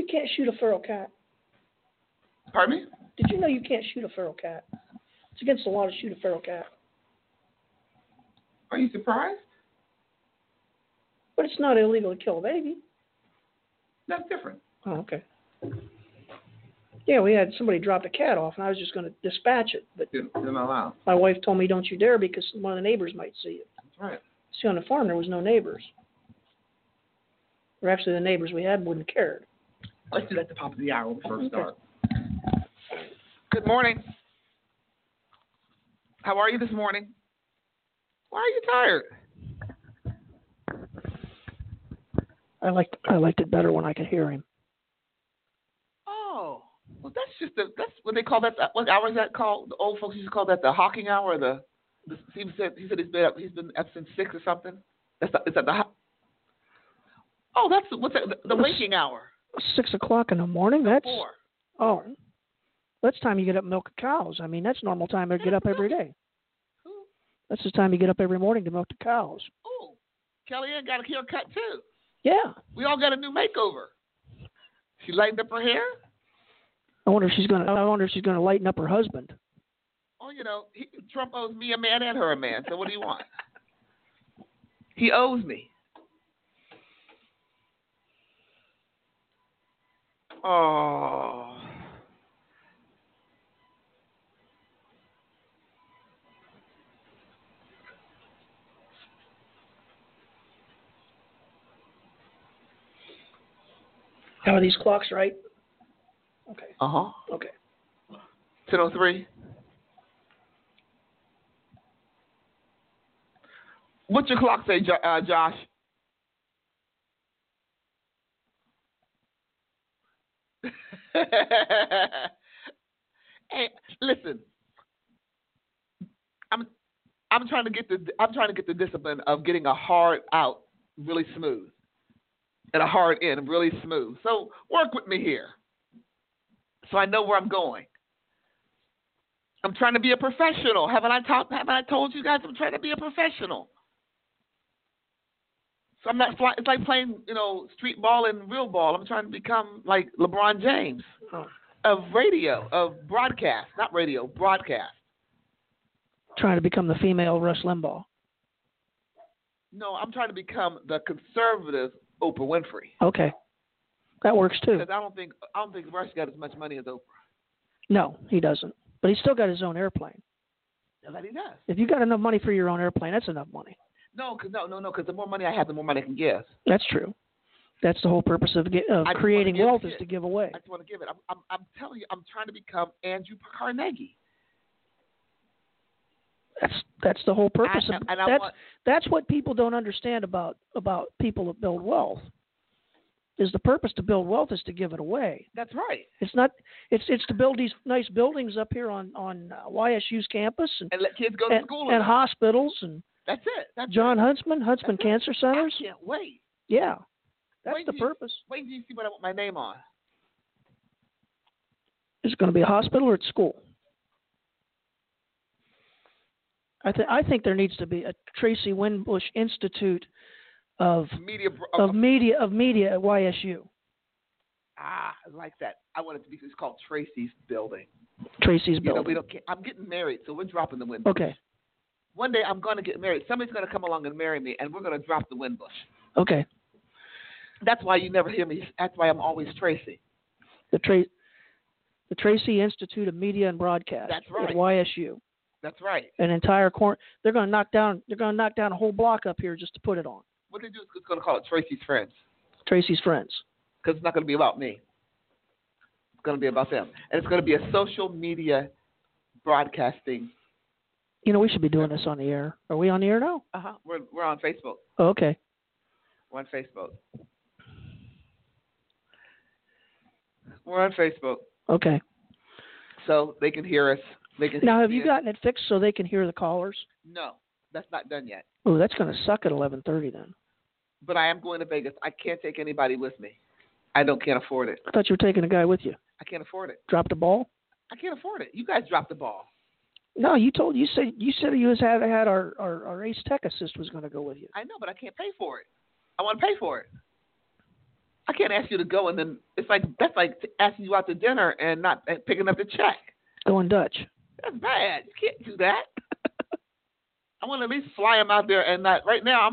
can't shoot a feral cat? Pardon me? Did you know you can't shoot a feral cat? It's against the law to shoot a feral cat. Are you surprised? But it's not illegal to kill a baby. That's different. Oh, okay. Yeah, we had somebody dropped a cat off, and I was just going to dispatch it, but You're not allowed. my wife told me, don't you dare, because one of the neighbors might see it. That's right. See, on the farm, there was no neighbors. Or actually, the neighbors we had wouldn't care. Let's do that at the top of the hour when we first Okay. start. Good morning. How are you this morning? Why are you tired? I liked it better when I could hear him. Oh, well, that's what they call that. What hour is that called? The old folks used to call that the hawking hour. He said he's been up since 6 or something. Is that the? Oh, that's what's that, the waking hour. 6 o'clock in the morning. That's 4. Oh, that's time you get up and milk the cows. I mean, that's normal time to get up every day. That's the time you get up every morning to milk the cows. Oh, Kellyanne got a haircut too. Yeah. We all got a new makeover. She lightened up her hair. I wonder if she's gonna lighten up her husband. Oh, Trump owes me a man and her a man. So what do you want? He owes me. Oh. How are these clocks right? Okay. Uh-huh. Okay. 10:03. What's your clock say, Josh? Hey, listen. I'm trying to get the discipline of getting a hard out really smooth and a hard in really smooth. So work with me here, so I know where I'm going. I'm trying to be a professional. Haven't I told you guys I'm trying to be a professional? So I'm not. It's like playing, street ball and real ball. I'm trying to become like LeBron James of radio, of broadcast, not radio, broadcast. Trying to become the female Rush Limbaugh. No, I'm trying to become the conservative Oprah Winfrey. Okay, that works too. Because I don't think Rush got as much money as Oprah. No, he doesn't. But he's still got his own airplane. Yeah, that he does. If you got enough money for your own airplane, that's enough money. No, because the more money I have, the more money I can give. That's true. That's the whole purpose of creating wealth is to give away. I just want to give it. I'm telling you, I'm trying to become Andrew Carnegie. That's the whole purpose of that's what people don't understand about people that build wealth. Is the purpose to build wealth is to give it away. That's right. It's not. It's to build these nice buildings up here on YSU's campus and let kids go to school and hospitals and that's it. That's John Huntsman Cancer Centers. I can't wait. Yeah, that's the purpose. Wait till you see what I want my name on. Is it going to be a hospital or at school? I think there needs to be a Tracy Winbush Institute of media at YSU. I like that. I want it to be. It's called Tracy's Building. Tracy's Building. I'm getting married, so we're dropping the Winbush. Okay. One day I'm going to get married. Somebody's going to come along and marry me, and we're going to drop the Winbush. Okay. That's why you never hear me. That's why I'm always Tracy. The Tracy Institute of Media and Broadcast. That's right. At YSU. That's right. An entire corner. They're going to knock down a whole block up here just to put it on. What they do is it's going to call it Tracy's Friends. Tracy's Friends. Because it's not going to be about me. It's going to be about them, and it's going to be a social media broadcasting. We should be doing this on the air. Are we on the air now? We're on Facebook. Oh, okay. We're on Facebook. We're on Facebook. Okay. So they can hear us. Now, have you gotten it fixed so they can hear the callers? No, that's not done yet. Oh, that's going to suck at 11:30 then. But I am going to Vegas. I can't take anybody with me. Can't afford it. I thought you were taking a guy with you. I can't afford it. Dropped the ball? I can't afford it. You guys dropped the ball. No, you said you had our ace tech assist was going to go with you. I know, but I can't pay for it. I want to pay for it. I can't ask you to go, and then that's like asking you out to dinner and not picking up the check. Going Dutch. That's bad. You can't do that. I want to at least fly them out there, and not right now.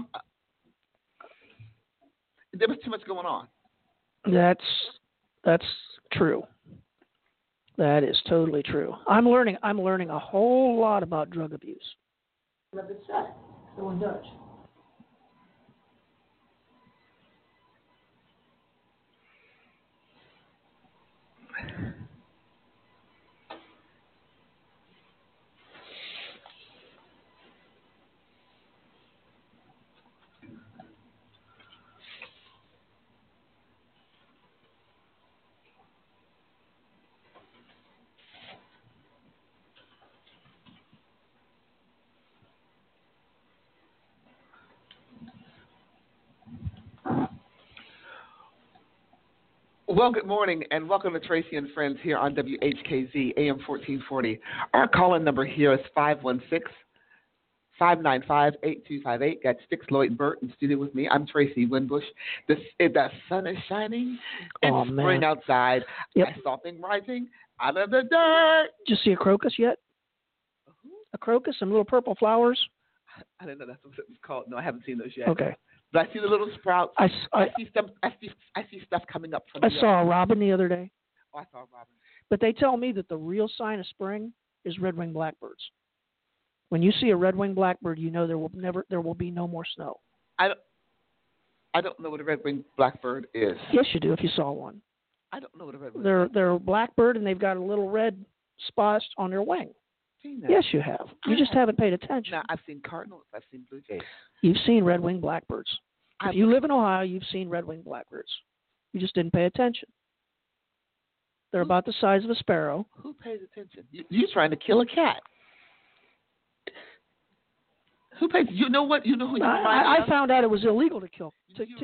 There was too much going on. That's true. That is totally true. I'm learning a whole lot about drug abuse. Going Dutch. Well, good morning, and welcome to Tracy and Friends here on WHKZ AM 1440. Our call-in number here is 516-595-8258. Got Sticks Lloyd Burt in studio with me. I'm Tracy Winbush. The sun is shining. It's spring outside. Yep. I saw things rising out of the dirt. Did you see a crocus yet? A crocus, some little purple flowers? I didn't know that's what it was called. No, I haven't seen those yet. Okay. But I see the little sprouts. I see stuff coming up from. I saw a robin the other day. Oh, I saw a robin. But they tell me that the real sign of spring is red-winged blackbirds. When you see a red-winged blackbird, you know there will be no more snow. I don't know what a red-winged blackbird is. Yes, you do if you saw one. I don't know what a red-winged. They're a blackbird and they've got a little red spot on their wing. Seen that. Yes, you have. You just haven't paid attention. Now, I've seen cardinals. I've seen blue jays. You've seen red-winged blackbirds. If you live in Ohio, you've seen red-winged blackbirds. You just didn't pay attention. They're about the size of a sparrow. Who pays attention? You're trying to kill a cat. Who pays? You know what? You know who you I found out it was illegal to kill.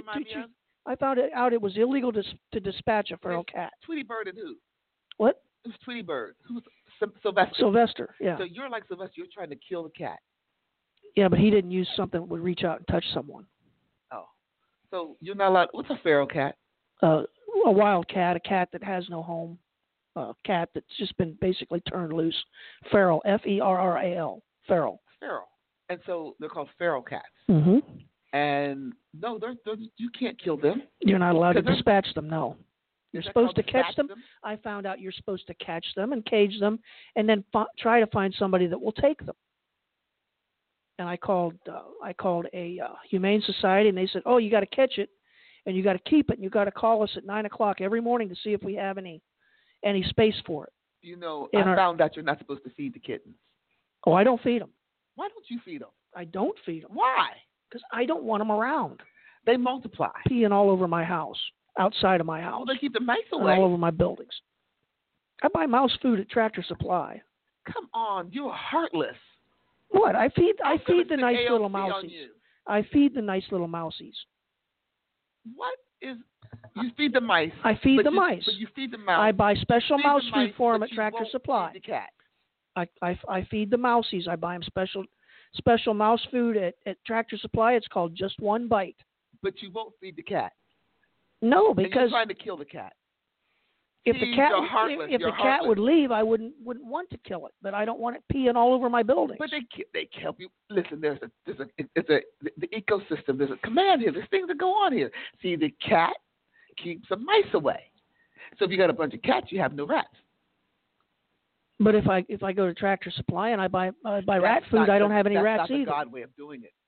I found out it was illegal to dispatch a feral cat. Tweety Bird and who? What? It was Tweety Bird. Who's Sylvester? Sylvester, yeah. So you're like Sylvester. You're trying to kill the cat. Yeah, but he didn't use something that would reach out and touch someone. Oh. So you're not allowed. What's a feral cat? A wild cat, a cat that has no home, a cat that's just been basically turned loose. Feral, Ferral, feral. Feral. And so they're called feral cats. Mm-hmm. And no, you can't kill them. You're not allowed to dispatch them, no. You're supposed to catch them. them. I found out you're supposed to catch them and cage them and then try to find somebody that will take them. And I called a humane society, and they said, "Oh, you got to catch it, and you got to keep it, and you got to call us at 9:00 every morning to see if we have any space for it." You know, I found out you're not supposed to feed the kittens. Oh, I don't feed them. Why don't you feed them? I don't feed them. Why? Because I don't want them around. They multiply. Peeing all over my house, outside of my house. Well, they keep the mice away. All over my buildings. I buy mouse food at Tractor Supply. Come on, you're heartless. What? I feed the nice little mousies. I feed the nice little mousies. What is? You feed the mice. I feed the mice. But you feed the mouse. I buy special mouse food for them at Tractor Supply. Feed the cat. I feed the mousies. I buy them special mouse food at Tractor Supply. It's called Just One Bite. But you won't feed the cat. No, because and you're trying to kill the cat. If the cat would leave, I wouldn't want to kill it. But I don't want it peeing all over my buildings. But they help you. Listen, the ecosystem. There's a command here. There's things that go on here. See, the cat keeps the mice away. So if you got a bunch of cats, you have no rats. But if I go to Tractor Supply and I buy rat food, I don't have any rats either. That's not the God way of doing it.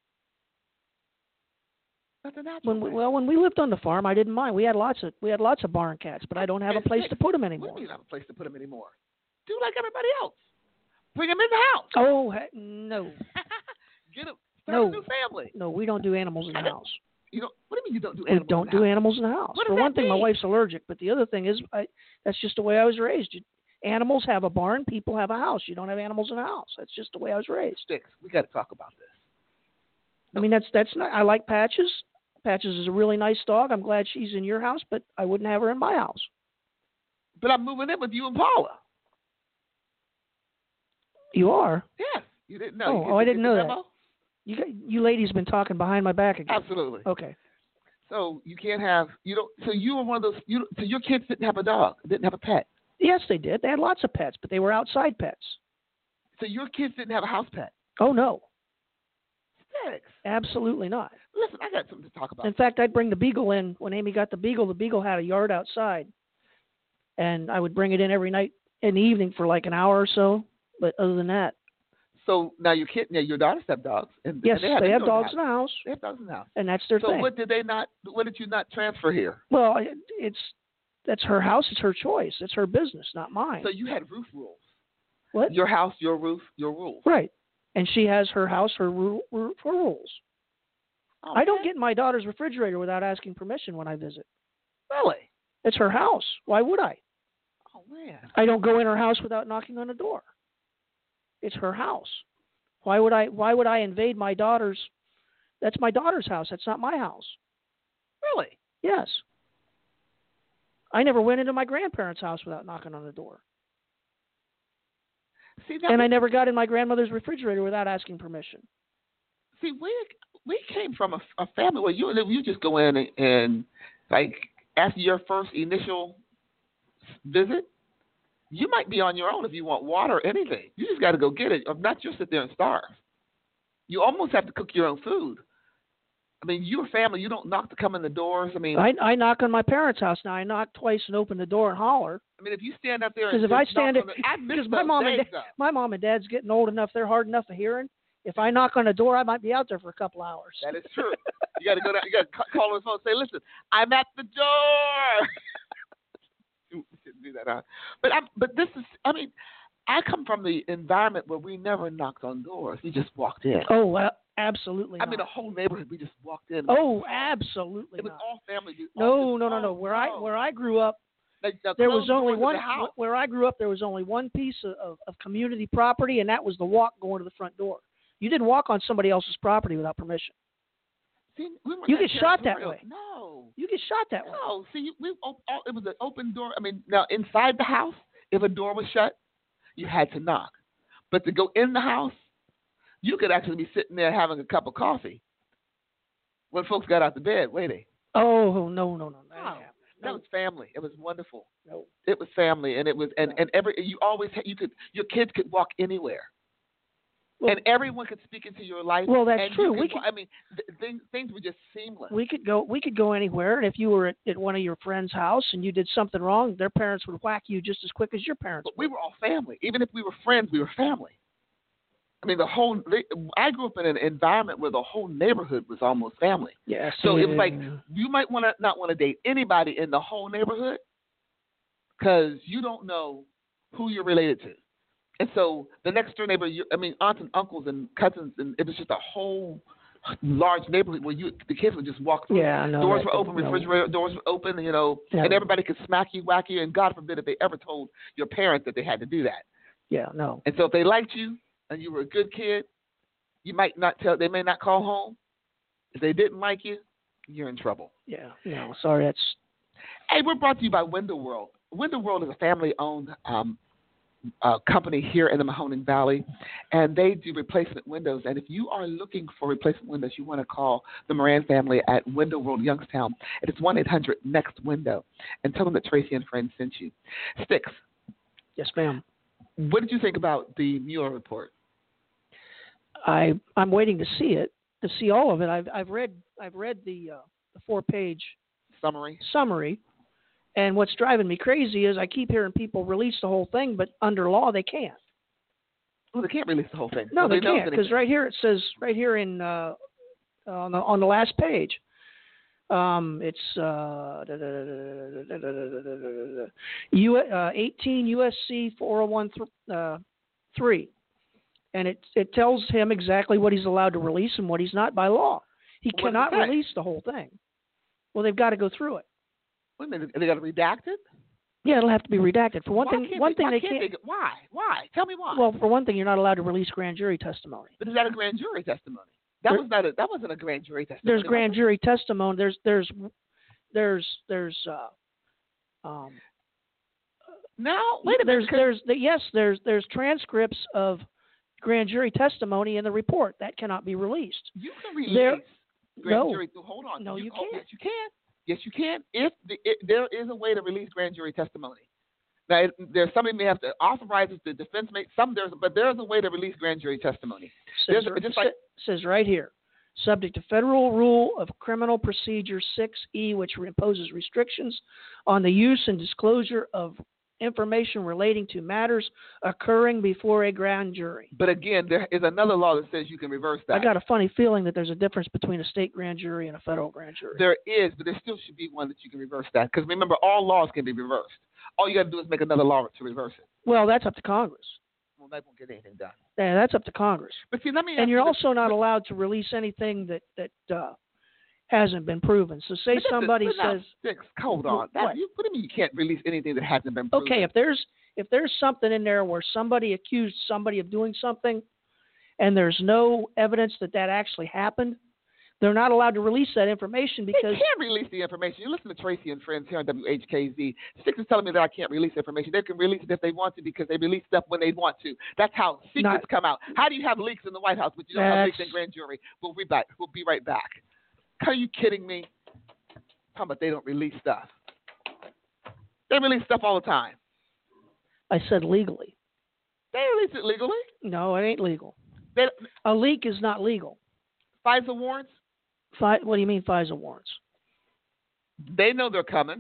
That's a natural way. When we lived on the farm, I didn't mind. We had lots of barn cats, but I don't have a place to put them anymore. What do you have a place to put them anymore? Do like everybody else. Bring them in the house. Oh no. Get them. Start a new family. No, we don't do animals in the house. You don't. What do you mean you don't do animals? We don't do animals in the house. What For one thing, my wife's allergic, but the other thing is, that's just the way I was raised. Animals have a barn. People have a house. You don't have animals in a house. That's just the way I was raised. Sticks. We got to talk about this. I mean, that's not. I like Patches. Patches is a really nice dog. I'm glad she's in your house, but I wouldn't have her in my house. But I'm moving in with you and Paula. You are? Yes. You didn't know. I didn't know that. You ladies been talking behind my back again. Absolutely. Okay. So you can't have you don't. So you were one of those. So your kids didn't have a dog, didn't have a pet. Yes, they did. They had lots of pets, but they were outside pets. So your kids didn't have a house pet. Oh no, Six. absolutely not. Listen, I got something to talk about. In fact, I'd bring the beagle in when Amy got the beagle. The beagle had a yard outside, and I would bring it in every night in the evening for like an hour or so. But other than that, So now your daughters have dogs, and yes, and they have indoor dogs in the house, They have dogs in the house. and that's their So thing. what did they not? What did you not transfer here? Well, that's her house. It's her choice. It's her business, not mine. So you had roof rules. What? Your house, your roof, your rules. Right. And she has her house, her rules. Oh, I don't man. get in my daughter's refrigerator without asking permission when I visit. Really. It's her house. Why would I? Oh man. I don't go in her house without knocking on the door. It's her house. Why would I invade my daughter's? That's my daughter's house. That's not my house. Really. Yes. I never went into my grandparents' house without knocking on the door. See, And I never got in my grandmother's refrigerator without asking permission. See, we came from a family where you just go in and like after your first initial visit, you might be on your own if you want water or anything. You just got to go get it, or not just sit there and starve. You almost have to cook your own food. I mean, your family, you don't knock to come in the doors. I mean, I knock on my parents' house now. I knock twice and open the door and holler. I mean, if you stand up there, Because if just I stand knock it, on the, I miss because those my mom and dad's getting old enough, they're hard enough of hearing. If I knock on the door, I might be out there for a couple hours. That is true. You got to go down. You got to call on the phone and say, "Listen, I'm at the door." We shouldn't do that, huh? But this is. I mean, I come from the environment where we never knocked on doors. We just walked in. Oh, well, absolutely. I mean, the whole neighborhood. We just walked in. Oh, absolutely. It was not. all family. No. Where I grew up, there was only one. Where I grew up, there was only one piece of community property, and that was the walk going to the front door. You didn't walk on somebody else's property without permission. See, you get shot that way. No. You get shot that way. No. See, it was an open door. I mean, now inside the house, if a door was shut, you had to knock. But to go in the house, you could actually be sitting there having a cup of coffee when folks got out the bed waiting. Oh, no. That was family. It was wonderful. No. It was family, and it was and you always your kids could walk anywhere. Well, and everyone could speak into your life. Well, that's true. Things were just seamless. We could go anywhere, and if you were at one of your friends' house and you did something wrong, their parents would whack you just as quick as your parents would. We were all family. Even if we were friends, we were family. I mean, I grew up in an environment where the whole neighborhood was almost family. Yeah. So it was like you might not want to date anybody in the whole neighborhood because you don't know who you're related to. And so the next door neighbor, aunts and uncles and cousins, and it was just a whole large neighborhood where the kids would just walk through. Yeah, no, doors were open, refrigerator doors were open, and everybody could smack you, whack you, and God forbid if they ever told your parents that they had to do that. Yeah, no. And so if they liked you and you were a good kid, you might not tell. They may not call home. If they didn't like you, you're in trouble. Yeah, no, sorry, that's. Hey, we're brought to you by Window World. Window World is a family-owned company here in the Mahoning Valley, and they do replacement windows. And if you are looking for replacement windows, you want to call the Moran family at Window World Youngstown. It is 1-800-NEXT-WINDOW, and tell them that Tracy and friends sent you. Sticks. Yes, ma'am. What did you think about the Mueller report? I'm waiting to see it, to see all of it. I've read the 4-page summary. And what's driving me crazy is I keep hearing people release the whole thing, but under law they can't. Well, they can't release the whole thing. No, they can't, because right here it says, right here in on the last page, it's 18 USC 401(3), and it tells him exactly what he's allowed to release and what he's not by law. He cannot release the whole thing. Well, they've got to go through it. Wait a minute, they got to redact it? Yeah, it'll have to be redacted. For one thing, they can't. Why? Why? Tell me why. Well, for one thing, you're not allowed to release grand jury testimony. But is that a grand jury testimony? That wasn't a grand jury testimony. There's grand jury testimony. There's No, wait a minute. There's transcripts of grand jury testimony in the report that cannot be released. You can release. grand No. jury. Hold on. No, you can't. Yes, you can. Yes, you can. If there is a way to release grand jury testimony. Now, there's somebody may have to authorize it. The defense may but there's a way to release grand jury testimony. Says right here, subject to Federal Rule of Criminal Procedure 6E, which imposes restrictions on the use and disclosure of information relating to matters occurring before a grand jury. But again, there is another law that says you can reverse that. I got a funny feeling that there's a difference between a state grand jury and a federal grand jury. There is, but there still should be one that you can reverse that. Because remember, all laws can be reversed. All you got to do is make another law to reverse it. Well, that's up to Congress. Well, that won't get anything done. Yeah, that's up to Congress. But see, let me. And you're also not allowed to release anything that hasn't been proven. So say somebody says, "Hold on, what do you mean you can't release anything that hasn't been proven?" Okay, if there's something in there where somebody accused somebody of doing something, and there's no evidence that actually happened, they're not allowed to release that information because they can't release the information. You listen to Tracy and friends here on WHKZ. Sticks is telling me that I can't release information. They can release it if they want to because they release stuff when they want to. That's how secrets come out. How do you have leaks in the White House, but you don't have leaks in grand jury? We'll be back. We'll be right back. Are you kidding me? How about they don't release stuff? They release stuff all the time. I said legally. They release it legally. No, it ain't legal. A leak is not legal. FISA warrants? What do you mean FISA warrants? They know they're coming.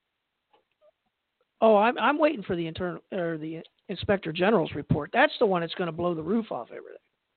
Oh, I'm waiting for the Inspector General's report. That's the one that's going to blow the roof off everything.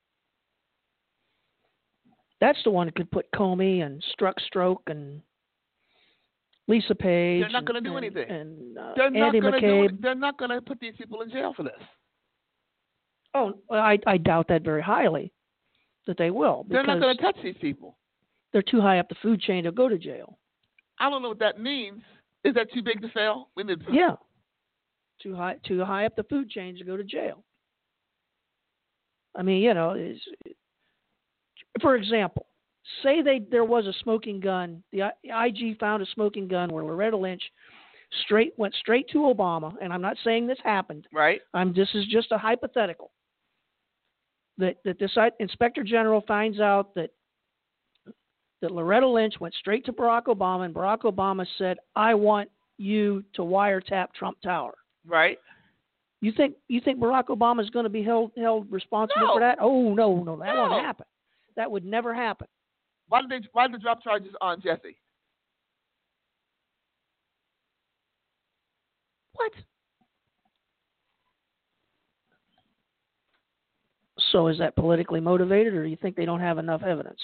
That's the one that could put Comey and Strzok and Lisa Page. They're not going to do anything. And Andy McCabe. They're not going to put these people in jail for this. Oh, well, I doubt that very highly, that they will. They're not going to touch these people. They're too high up the food chain to go to jail. I don't know what that means. Is that too big to fail? Yeah. Too high up the food chain to go to jail. I mean, for example, say there was a smoking gun. The IG found a smoking gun where Loretta Lynch went straight to Obama, and I'm not saying this happened. Right. This is just a hypothetical. That this Inspector General finds out that Loretta Lynch went straight to Barack Obama, and Barack Obama said, "I want you to wiretap Trump Tower." Right. You think Barack Obama is going to be held responsible for that? Oh no, that won't happen. That would never happen. Why did they drop charges on Jesse? What? So is that politically motivated, or do you think they don't have enough evidence?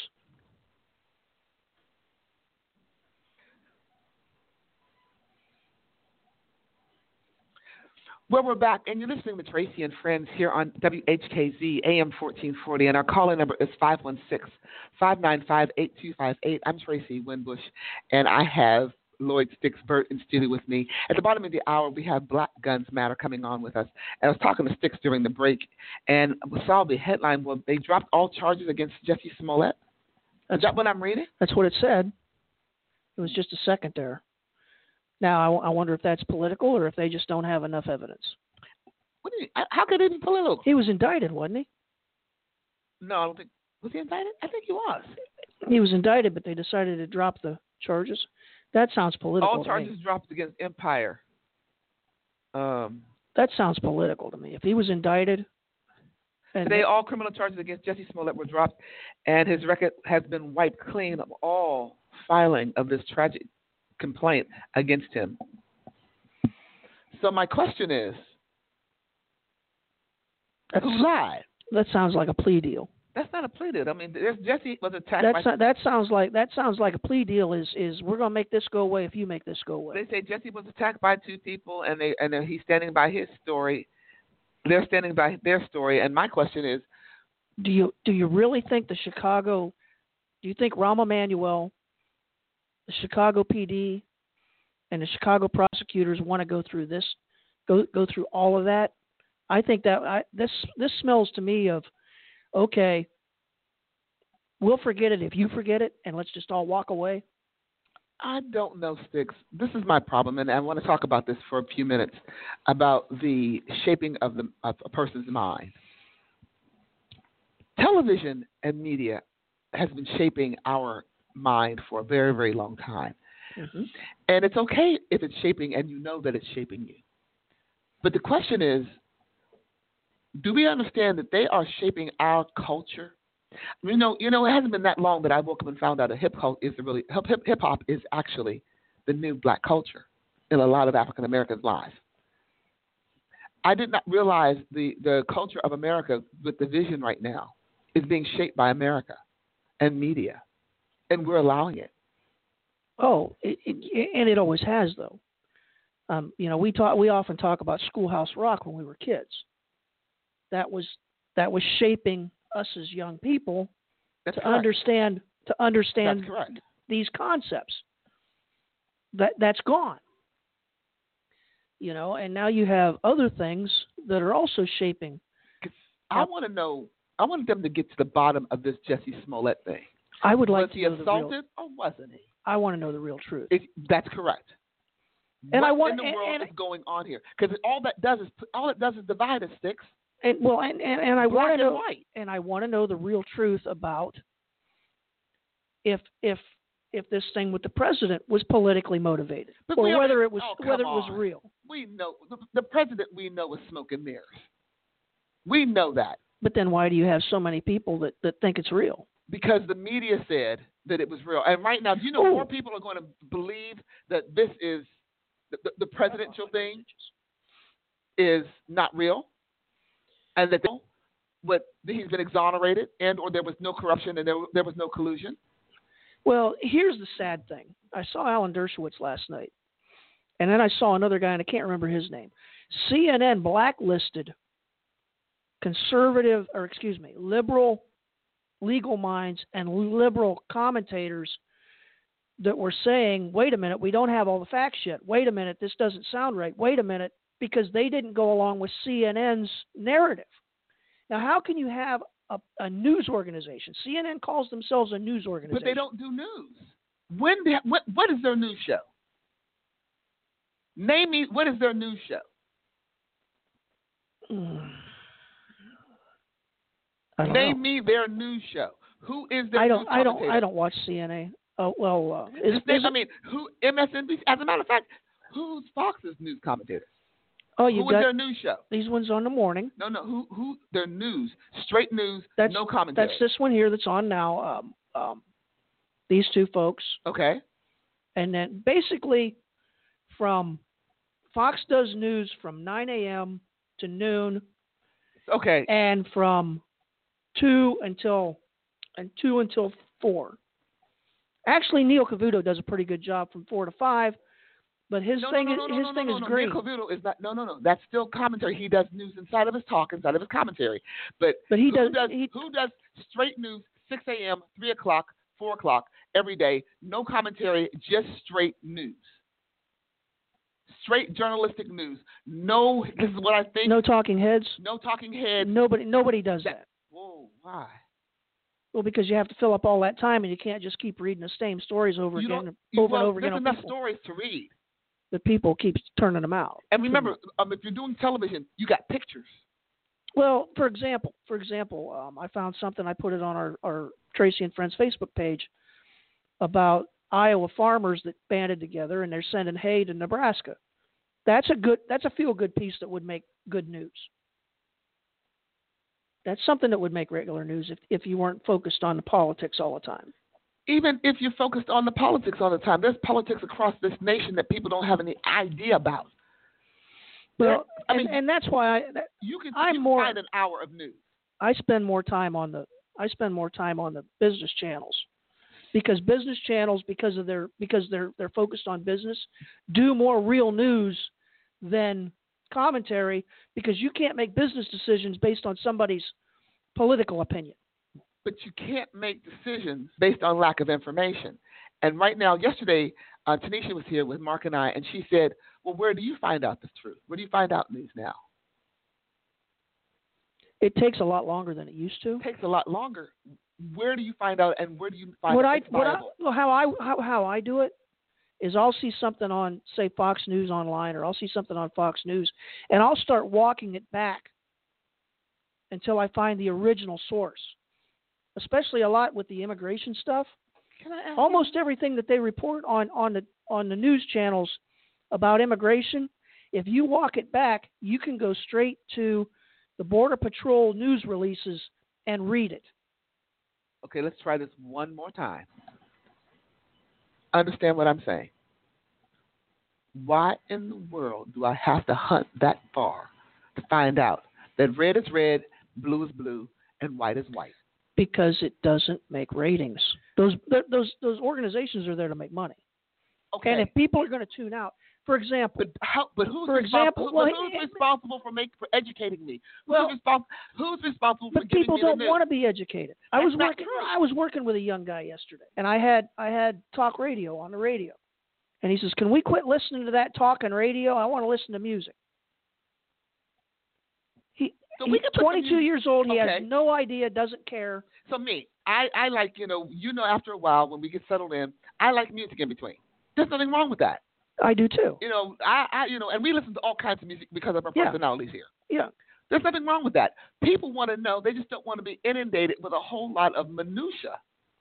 Well, we're back, and you're listening to Tracy and Friends here on WHKZ AM 1440, and our calling number is 516-595-8258. I'm Tracy Winbush, and I have Lloyd Sticks Burt in studio with me. At the bottom of the hour, we have Black Guns Matter coming on with us. And I was talking to Sticks during the break, and we saw the headline, well, they dropped all charges against Jesse Smollett. Is that what I'm reading? That's what it said. It was just a second there. Now, I wonder if that's political or if they just don't have enough evidence. What do you, how could it be political? He was indicted, wasn't he? No, I don't think. Was he indicted? I think he was. He was indicted, but they decided to drop the charges. That sounds political. All charges dropped against Empire. That sounds political to me. If he was indicted. Today, all criminal charges against Jesse Smollett were dropped, and his record has been wiped clean of all filing of this tragic complaint against him. So my question is, who lied? That sounds like a plea deal. That's not a plea deal. I mean, Jesse was attacked. That sounds like a plea deal. Is we're gonna make this go away if you make this go away. They say Jesse was attacked by two people, and he's standing by his story. They're standing by their story, and my question is, do you really think do you think Rahm Emanuel, the Chicago PD, and the Chicago prosecutors want to go through this, go through all of that? I think that this smells to me of, okay, we'll forget it if you forget it, and let's just all walk away. I don't know, Sticks. This is my problem, and I want to talk about this for a few minutes, about the shaping of a person's mind. Television and media has been shaping our mind for a very, very long time. Hmm. And it's okay if it's shaping and you know that it's shaping you. But the question is, do we understand that they are shaping our culture? It hasn't been that long that I woke up and found out that hip hop is actually the new black culture in a lot of African Americans' lives. I did not realize the culture of America with the vision right now is being shaped by America and media, and we're allowing it. Oh, and it always has though. We often talk about Schoolhouse Rock when we were kids. That was shaping us as young people That's to correct. understand That's correct. these concepts. That's gone. And now you have other things that are also shaping. 'Cause I want to know. I want them to get to the bottom of this Jesse Smollett thing. I would like Was to he know the real. assaulted or wasn't he? I want to know the real truth. That's correct. And what I want in the and, world and, is going on here? Because all it does is divide us, Sticks. and well and I want Black to know and white. and I want to know the real truth about if this thing with the president was politically motivated, But or we whether already- it was oh, come whether it was on. real. We know the president. We know is smoke and mirrors. We know that But then why do you have so many people that think it's real? because the media said that it was real. And right now, do you know Ooh. more people are going to believe that this is the presidential thing is not real, and that he's been exonerated, and or there was no corruption and there was no collusion. Well, here's the sad thing. I saw Alan Dershowitz last night, and then I saw another guy, and I can't remember his name. CNN blacklisted liberal legal minds and liberal commentators that were saying, wait a minute, we don't have all the facts yet. Wait a minute, this doesn't sound right. Wait a minute, because they didn't go along with CNN's narrative. Now, how can you have a news organization? CNN calls themselves a news organization. But they don't do news. What is their news show? Name me, what is their news show? Name me their news show. Who is their news commentator? I don't watch CNN. Oh well, who MSNBC? As a matter of fact, who's Fox's news commentator? Oh, who is their news show? These ones on the morning. No. Who their news? Straight news. No commentary. That's this one here that's on now. These two folks. Okay. And then basically, from Fox does news from 9 a.m. to noon. Okay. And from 2 until 4. Actually, Neil Cavuto does a pretty good job from 4 to 5, but his thing is great. Neil Cavuto is not. No. That's still commentary. He does news inside of his talk, inside of his commentary. But who does straight news 6 a.m., 3 o'clock, 4 o'clock every day? No commentary, just straight news. Straight journalistic news. No, this is what I think. No talking heads. No talking heads. Nobody does that. Whoa, why? Well, because you have to fill up all that time, and you can't just keep reading the same stories over and over again. There's enough stories to read. But people keep turning them out. And remember, if you're doing television, you got pictures. Well, for example, I found something. I put it on our Tracy and Friends Facebook page about Iowa farmers that banded together and they're sending hay to Nebraska. That's a feel-good piece that would make good news. That's something that would make regular news if you weren't focused on the politics all the time. Even if you're focused on the politics all the time, there's politics across this nation that people don't have any idea about. Well, and that's why you can find an hour of news. I spend more time on the business channels, because business channels, because they're focused on business, do more real news than commentary, because you can't make business decisions based on somebody's political opinion. But you can't make decisions based on lack of information. And right now, yesterday, Tanisha was here with Mark and I, and she said, well, where do you find out the truth? Where do you find out news now? It takes a lot longer than it used to. It takes a lot longer. Where do you find out, and where do you find out it's viable? How I do it is I'll see something on, say, Fox News Online, or I'll see something on Fox News, and I'll start walking it back until I find the original source. Especially a lot with the immigration stuff. Can I ask Almost everything that they report on the news channels about immigration, if you walk it back, you can go straight to the Border Patrol news releases and read it. Okay, let's try this one more time. Understand what I'm saying? Why in the world do I have to hunt that far to find out that red is red, blue is blue, and white is white? Because it doesn't make ratings. Those organizations are there to make money. Okay. And if people are going to tune out, for example, but who's for example, responsible for educating me? Well, who's responsible for but giving people me the don't news? want to be educated. I That's was not working. true. I was working with a young guy yesterday, and I had talk radio on the radio, and he says, "Can we quit listening to that talking radio? I want to listen to music." He's 22 years old. He has no idea, doesn't care. So I like, after a while when we get settled in, I like music in between. There's nothing wrong with that. I do too. And we listen to all kinds of music because of our personalities here. Yeah. There's nothing wrong with that. People want to know. They just don't want to be inundated with a whole lot of minutia.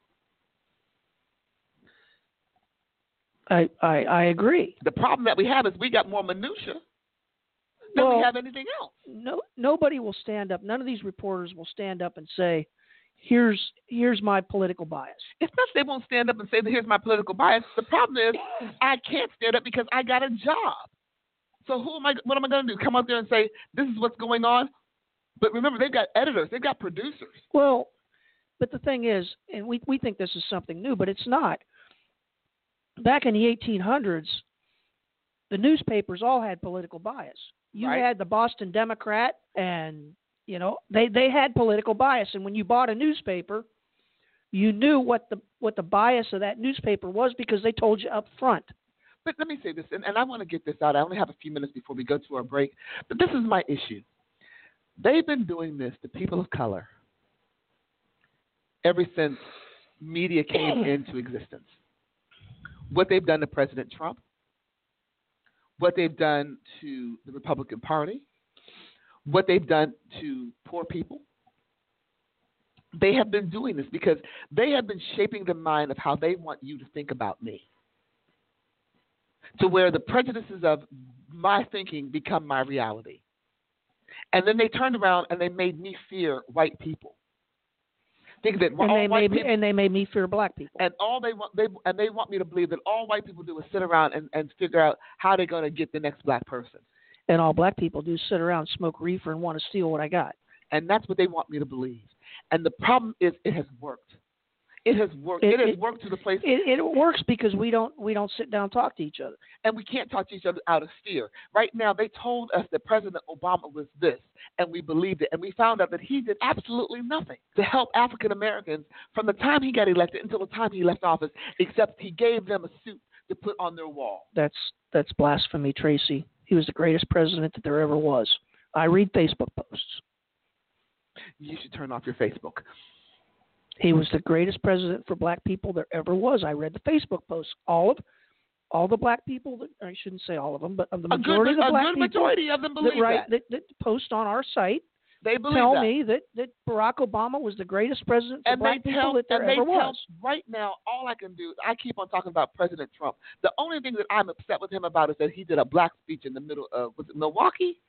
I agree. The problem that we have is we got more minutia than we have anything else. Nobody will stand up. None of these reporters will stand up and say, here's my political bias. It's not that they won't stand up and say, here's my political bias. The problem is I can't stand up because I got a job. So what am I going to do? Come out there and say, this is what's going on? But remember, they've got editors. They've got producers. Well, but the thing is, and we think this is something new, but it's not. Back in the 1800s, the newspapers all had political bias. You had the Boston Democrat, and they had political bias. And when you bought a newspaper, you knew what the bias of that newspaper was because they told you up front. But let me say this, and I want to get this out. I only have a few minutes before we go to our break. But this is my issue. They've been doing this to people of color ever since media came into existence. What they've done to President Trump, what they've done to the Republican Party, what they've done to poor people. They have been doing this because they have been shaping the mind of how they want you to think about me, to where the prejudices of my thinking become my reality. And then they turned around and they made me fear white people. Think that they made me fear black people. And they want me to believe that all white people do is sit around and figure out how they're going to get the next black person. And all black people do is sit around, smoke reefer, and want to steal what I got. And that's what they want me to believe. And the problem is, it has worked. It has worked. It has worked to the place. It works because we don't sit down and talk to each other. And we can't talk to each other out of fear. Right now, they told us that President Obama was this, and we believed it. And we found out that he did absolutely nothing to help African Americans from the time he got elected until the time he left office, except he gave them a suit to put on their wall. That's blasphemy, Tracy. He was the greatest president that there ever was. I read Facebook posts. You should turn off your Facebook. He was the greatest president for black people there ever was. I read the Facebook posts. All the black people, I shouldn't say all of them, but the majority of the black people majority of them believe that post on our site, they believe tell me that Barack Obama was the greatest president for black people that there ever was. Right now, all I can do is I keep on talking about President Trump. The only thing that I'm upset with him about is that he did a black speech in the middle of, was it Milwaukee?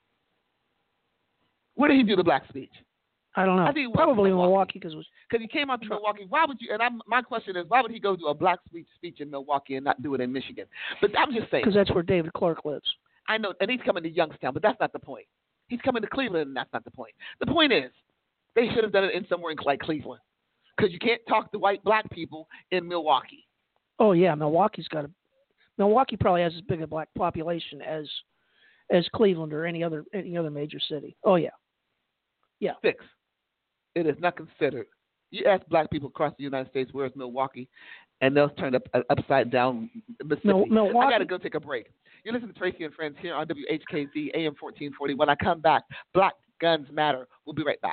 Where did he do the black speech? I don't know. I think it was probably Milwaukee because he came out to Milwaukee. Why would you? And my question is, why would he go do a black speech in Milwaukee and not do it in Michigan? But I'm just saying, because that's where David Clark lives. I know, and he's coming to Youngstown, but that's not the point. He's coming to Cleveland, and that's not the point. The point is, they should have done it in somewhere like Cleveland, because you can't talk to white black people in Milwaukee. Oh yeah, Milwaukee probably has as big a black population as Cleveland or any other major city. Oh yeah, yeah. 6. It is not considered. You ask black people across the United States, where's Milwaukee, and they'll turn upside down Mississippi. Milwaukee. I got to go take a break. You listen to Tracy and Friends here on WHKZ AM 1440. When I come back, Black Guns Matter. We'll be right back.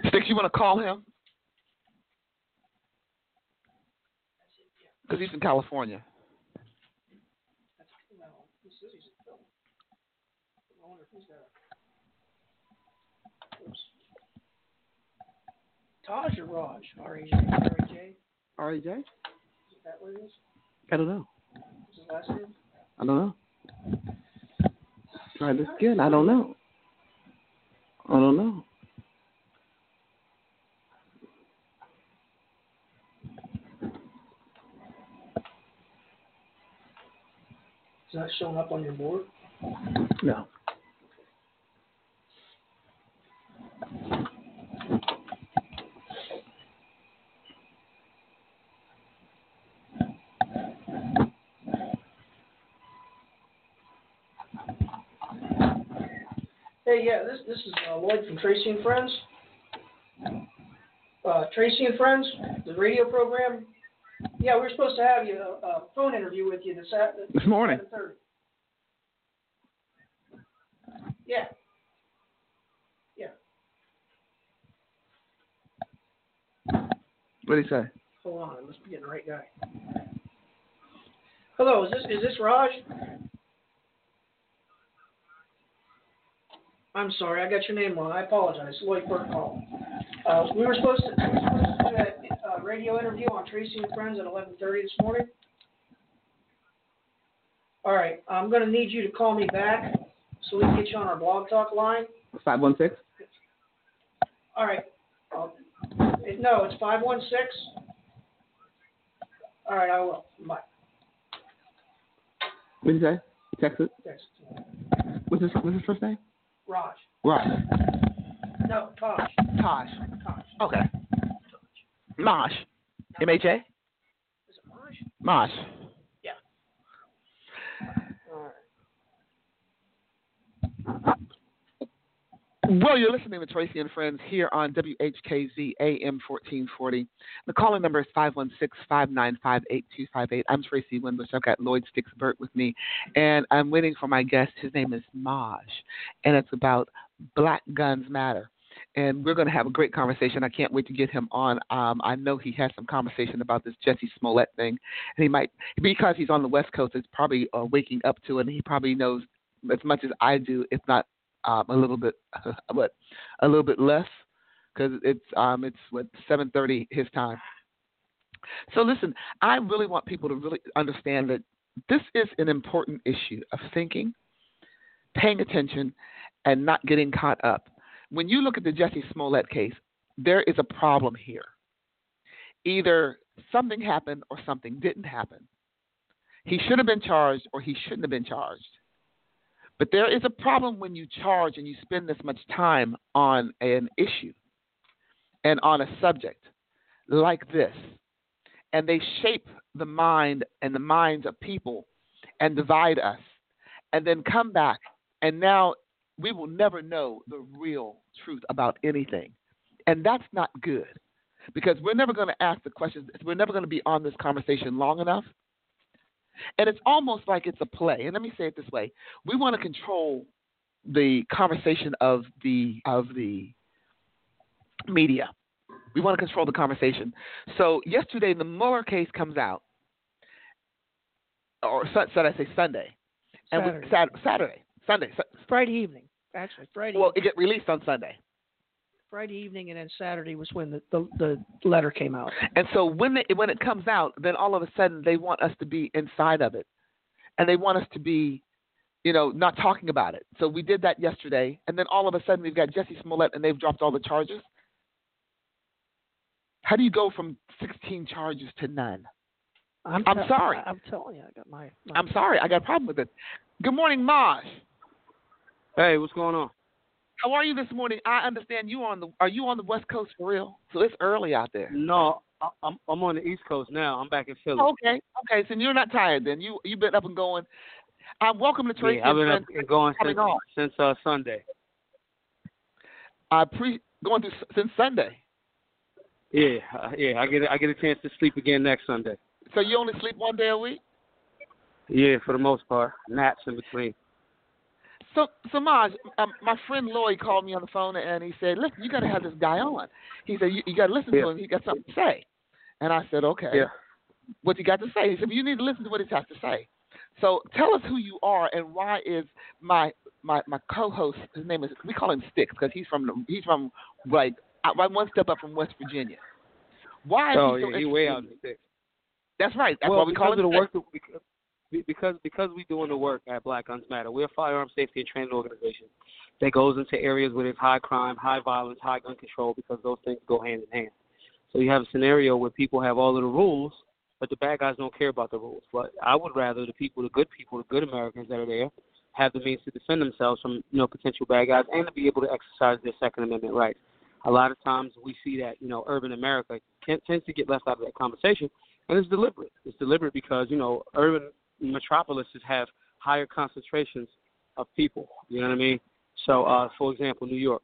Sticks, you want to call him? Because he's in California. Taj or Raj? R-A-J? R-A-J? Is that what it is? I don't know. Is his last name? I don't know. Try this again. I don't know. I don't know. Is that showing up on your board? No. Hey, yeah, this is Lloyd from Tracy and Friends. Tracy and Friends, the radio program. Yeah, we were supposed to have you a phone interview with you this morning. 7:30. Yeah. Yeah. What did he say? Hold on, I must be getting the right guy. Hello, is this Raj? I'm sorry, I got your name wrong. I apologize. Lloyd Burke called. We were supposed to do that radio interview on Tracy and Friends at 11:30 this morning. All right, I'm going to need you to call me back so we can get you on our Blog Talk line. 516? All right. No, it's 516. All right, I will. Bye. What did you say? Text it? Text. What's his first name? Raj. Raj. No, Tosh. Tosh. Tosh. Okay. Mosh. M-H-A? Is it Raj? Mosh. Yeah. All right. Well, you're listening to Tracy and Friends here on WHKZ AM 1440. The calling number is 516-595-8258. I'm Tracy Winbush. I've got Lloyd Sticks Burt with me, and I'm waiting for my guest. His name is Maj, and it's about Black Guns Matter. And we're going to have a great conversation. I can't wait to get him on. I know he has some conversation about this Jussie Smollett thing, and he might, because he's on the West Coast, is probably waking up to it, and he probably knows as much as I do, if not a little bit less, because it's 7:30 his time. So listen, I really want people to really understand that this is an important issue of thinking, paying attention, and not getting caught up. When you look at the Jussie Smollett case, there is a problem here. Either something happened or something didn't happen. He should have been charged or he shouldn't have been charged. But there is a problem when you charge and you spend this much time on an issue and on a subject like this, and they shape the mind and the minds of people and divide us, and then come back, and now we will never know the real truth about anything. And that's not good, because we're never going to ask the questions. We're never going to be on this conversation long enough. And it's almost like it's a play. And let me say it this way. We want to control the conversation of the media. We want to control the conversation. So yesterday, the Mueller case comes out, or should I say Sunday? Saturday. Sunday. Friday evening. Actually, Friday. Well, it get released on Sunday. Friday evening, and then Saturday was when the letter came out. And so when it comes out, then all of a sudden they want us to be inside of it, and they want us to be, not talking about it. So we did that yesterday, and then all of a sudden we've got Jussie Smollett, and they've dropped all the charges. How do you go from 16 charges to none? I'm sorry. I'm telling you, I got my. I'm sorry, I got a problem with it. Good morning, Maj. Hey, what's going on? How are you this morning? I understand are you on the West Coast for real? So it's early out there. No, I'm on the East Coast now. I'm back in Philly. Okay. So you're not tired then. You've been up and going. Welcome to Tracy. Yeah, I've been up and going since Sunday. Going through since Sunday. Yeah. I get a chance to sleep again next Sunday. So you only sleep one day a week? Yeah, for the most part. Naps in between. So Maj, my friend Lloyd called me on the phone and he said, "Listen, you got to have this guy on." He said, "You got to listen to him. He got something to say." And I said, "Okay, Yeah. what's he got to say?" He said, "You need to listen to what he has to say." So tell us who you are and why is my co-host, his name is, we call him Sticks because he's from like one step up from West Virginia. Why is he so interested? He's way out in the sticks. That's right. That's why we call him Sticks. Because we're doing the work at Black Guns Matter. We're a firearm safety and training organization that goes into areas where there's high crime, high violence, high gun control, because those things go hand in hand. So you have a scenario where people have all of the rules, but the bad guys don't care about the rules. But I would rather the good Americans that are there, have the means to defend themselves from potential bad guys and to be able to exercise their Second Amendment rights. A lot of times we see that urban America tends to get left out of that conversation, and it's deliberate. It's deliberate because urban metropolises have higher concentrations of people. You know what I mean? So, for example, New York,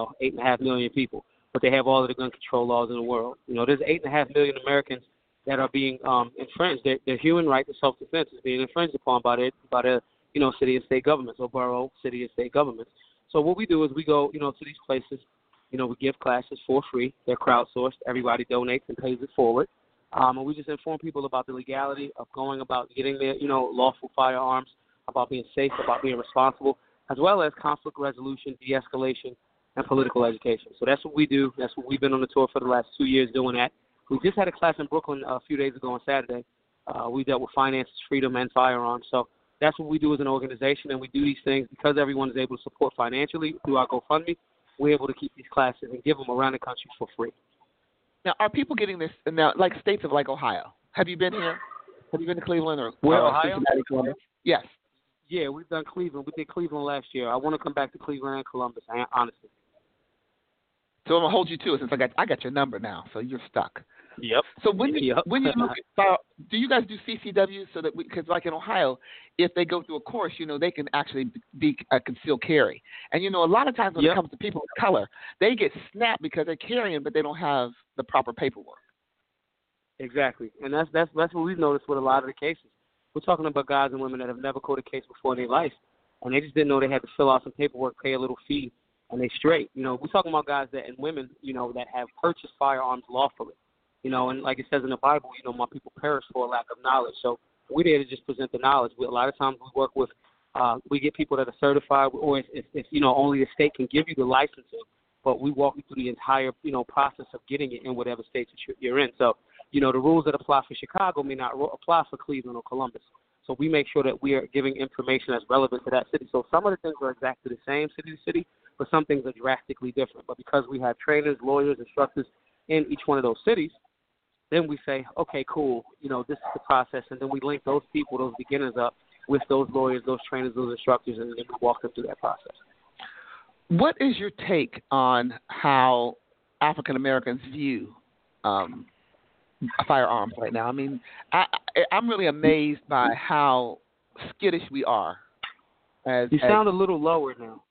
8.5 million people, but they have all of the gun control laws in the world. There's 8.5 million Americans that are being infringed. Their human right to self-defense is being infringed upon by the city and state governments or borough, city and state governments. So what we do is we go, to these places. We give classes for free. They're crowdsourced. Everybody donates and pays it forward. And we just inform people about the legality of going about getting their, lawful firearms, about being safe, about being responsible, as well as conflict resolution, de-escalation, and political education. So that's what we do. That's what we've been on the tour for the last 2 years doing that. We just had a class in Brooklyn a few days ago on Saturday. We dealt with finances, freedom, and firearms. So that's what we do as an organization, and we do these things because everyone is able to support financially through our GoFundMe. We're able to keep these classes and give them around the country for free. Now, are people getting this now, like states of like Ohio? Have you been here? Have you been to Cleveland or Ohio? Cincinnati, Columbus? Yes. Yeah, we've done Cleveland. We did Cleveland last year. I want to come back to Cleveland and Columbus, honestly. So I'm gonna hold you to it since I got your number now, so you're stuck. Yep. So when you look at do you guys do CCW so that because like in Ohio, if they go through a course, they can actually be a concealed carry, and a lot of times when it comes to people of color, they get snapped because they're carrying, but they don't have the proper paperwork. Exactly, and that's what we've noticed with a lot of the cases. We're talking about guys and women that have never caught a case before in their life, and they just didn't know they had to fill out some paperwork, pay a little fee, and they straight. We're talking about guys and women, that have purchased firearms lawfully. And like it says in the Bible, my people perish for a lack of knowledge. So we're there to just present the knowledge. A lot of times we work with, we get people that are certified, or if only the state can give you the licensing, but we walk you through the entire, process of getting it in whatever state that you're in. So, the rules that apply for Chicago may not apply for Cleveland or Columbus. So we make sure that we are giving information that's relevant to that city. So some of the things are exactly the same city to city, but some things are drastically different. But because we have trainers, lawyers, instructors in each one of those cities, then we say, okay, cool, this is the process, and then we link those people, those beginners up with those lawyers, those trainers, those instructors, and then we walk them through that process. What is your take on how African Americans view firearms right now? I mean, I'm really amazed by how skittish we are. You sound a little lower now,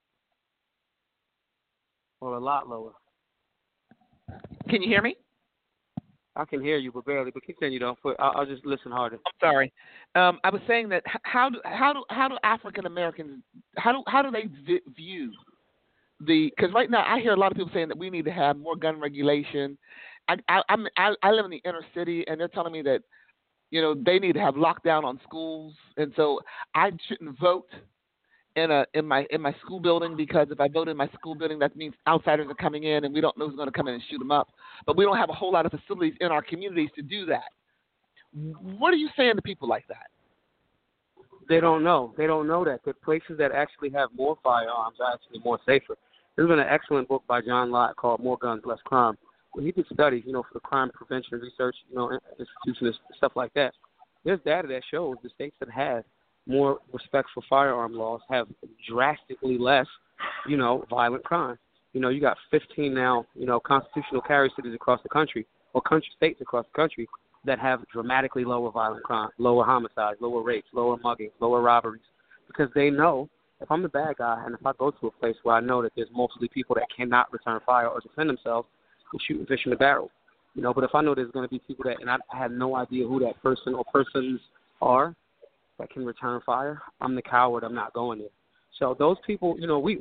or a lot lower. Can you hear me? I can hear you, but barely. But continue, though. I'll just listen harder. I'm sorry. I was saying that how do African Americans how do they view the? Because right now I hear a lot of people saying that we need to have more gun regulation. I live in the inner city, and they're telling me that they need to have lockdown on schools, and so I shouldn't vote in my school building, because if I vote in my school building, that means outsiders are coming in, and we don't know who's going to come in and shoot them up. But we don't have a whole lot of facilities in our communities to do that. What are you saying to people like that? They don't know. They don't know that the places that actually have more firearms are actually more safer. There's been an excellent book by John Lott called More Guns, Less Crime. When he did studies, for the crime prevention research, institutions and stuff like that, there's data that shows the states that have more respect for firearm laws have drastically less, violent crime. You got 15 now, constitutional carry cities across the country, or country states across the country, that have dramatically lower violent crime, lower homicides, lower rapes, lower muggings, lower robberies, because they know if I'm the bad guy and if I go to a place where I know that there's mostly people that cannot return fire or defend themselves, I'm shooting fish in the barrel. But if I know there's going to be people that, and I have no idea who that person or persons are that can return fire, I'm the coward. I'm not going there. So those people,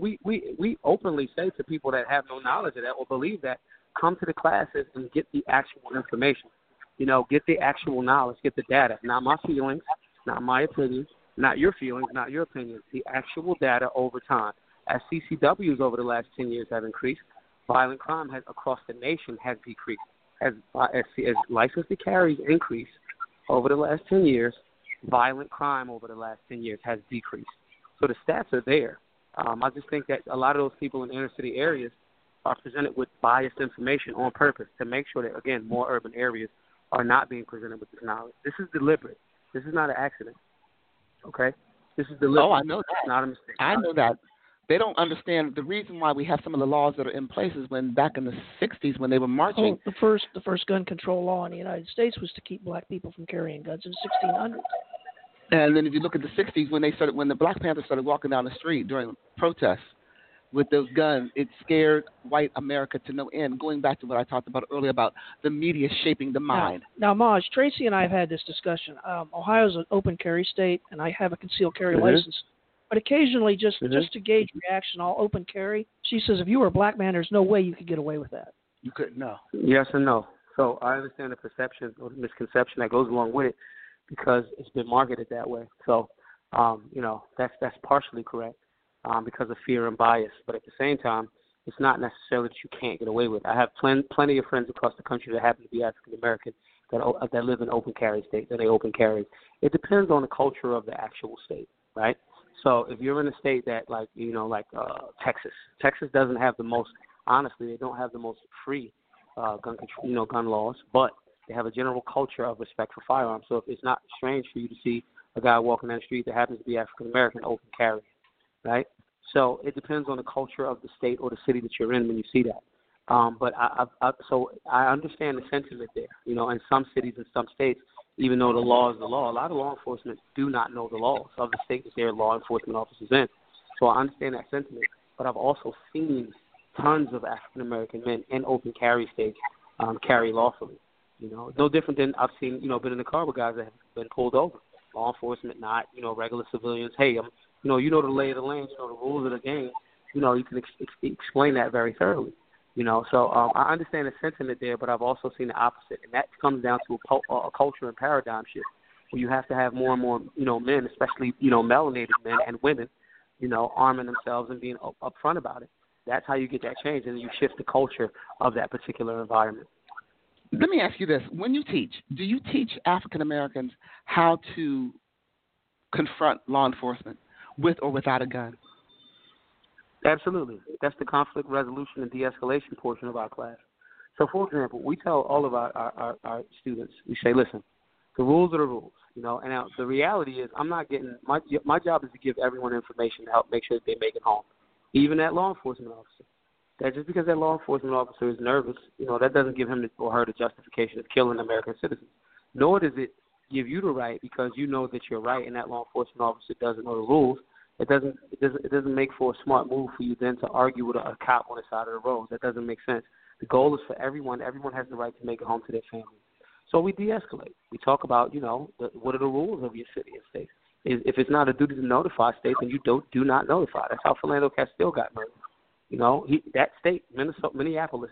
we openly say to people that have no knowledge of that or believe that, come to the classes and get the actual information. Get the actual knowledge, get the data, not my feelings, not my opinions, not your feelings, not your opinions, the actual data over time. As CCWs over the last 10 years have increased, violent crime across the nation has decreased. As license to carries increased over the last 10 years, violent crime over the last 10 years has decreased. So the stats are there. I just think that a lot of those people in inner city areas are presented with biased information on purpose to make sure that, again, more urban areas are not being presented with this knowledge. This is deliberate. This is not an accident. Okay? This is deliberate. Oh, I know that. It's not a mistake. I know that. They don't understand the reason why we have some of the laws that are in place is when back in the 60s when they were marching. The first gun control law in the United States was to keep black people from carrying guns in 1600s. And then if you look at the 60s when the Black Panthers started walking down the street during protests with those guns, it scared white America to no end, going back to what I talked about earlier about the media shaping the mind. Now Maj, Tracy and I have had this discussion. Ohio's an open carry state, and I have a concealed carry license. But occasionally, just to gauge reaction, I'll open carry. She says, if you were a black man, there's no way you could get away with that. You couldn't, no. Yes and no. So I understand the perception or the misconception that goes along with it because it's been marketed that way. So, that's partially correct because of fear and bias. But at the same time, it's not necessarily that you can't get away with it. I have plenty of friends across the country that happen to be African American that live in open carry states, and they open carry. It depends on the culture of the actual state, right? So if you're in a state that Texas. Texas doesn't have the most, honestly, they don't have the most free gun laws, but they have a general culture of respect for firearms. So it's not strange for you to see a guy walking down the street that happens to be African American open carry, right? So it depends on the culture of the state or the city that you're in when you see that. But I understand the sentiment there. In some cities and some states, even though the law is the law, a lot of law enforcement do not know the laws of the state that they're law enforcement officers in. So I understand that sentiment. But I've also seen tons of African American men in open carry states carry lawfully. No different than I've seen. Been in the car with guys that have been pulled over. Law enforcement, not regular civilians. Hey, the lay of the land, the rules of the game. You can explain that very thoroughly. So I understand the sentiment there, but I've also seen the opposite, and that comes down to a culture and paradigm shift, where you have to have more and more, men, especially, melanated men and women, arming themselves and being upfront about it. That's how you get that change, and you shift the culture of that particular environment. Let me ask you this. When you teach, do you teach African Americans how to confront law enforcement with or without a gun? Absolutely. That's the conflict resolution and de-escalation portion of our class. So, for example, we tell all of our students, we say, listen, the rules are the rules, and now the reality is I'm not getting – my job is to give everyone information to help make sure that they make it home, even that law enforcement officer. That just because that law enforcement officer is nervous, that doesn't give him or her the justification of killing American citizens. Nor does it give you the right because you know that you're right and that law enforcement officer doesn't know the rules. It doesn't make for a smart move for you then to argue with a cop on the side of the road. That doesn't make sense. The goal is for everyone. Everyone has the right to make it home to their family. So we de-escalate. We talk about, what are the rules of your city and state. If it's not a duty to notify state, then you do not notify. That's how Philando Castile got murdered. That state, Minnesota